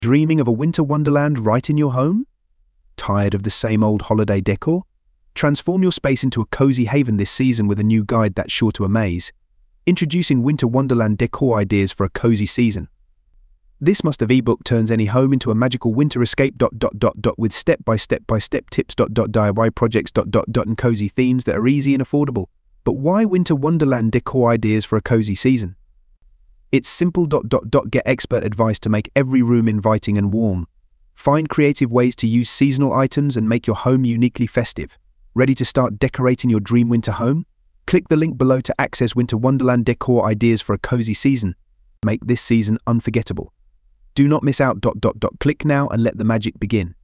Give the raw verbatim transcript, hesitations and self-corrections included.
Dreaming of a winter wonderland right in your home? Tired of the same old holiday decor? Transform your space into a cozy haven this season with a new guide that's sure to amaze. Introducing Winter Wonderland decor ideas for a cozy season. This must-have ebook turns any home into a magical winter escape dot dot dot dot with step-by-step-by-step tips dot dot D I Y projects dot dot dot and cozy themes that are easy and affordable. But why Winter Wonderland decor ideas for a cozy season? It's simple dot dot dot get expert advice to make every room inviting and warm. Find creative ways to use seasonal items and make your home uniquely festive. Ready to start decorating your dream winter home? Click the link below to access Winter Wonderland decor ideas for a cozy season. Make this season unforgettable. Do not miss out. Dot dot dot. Click now and let the magic begin.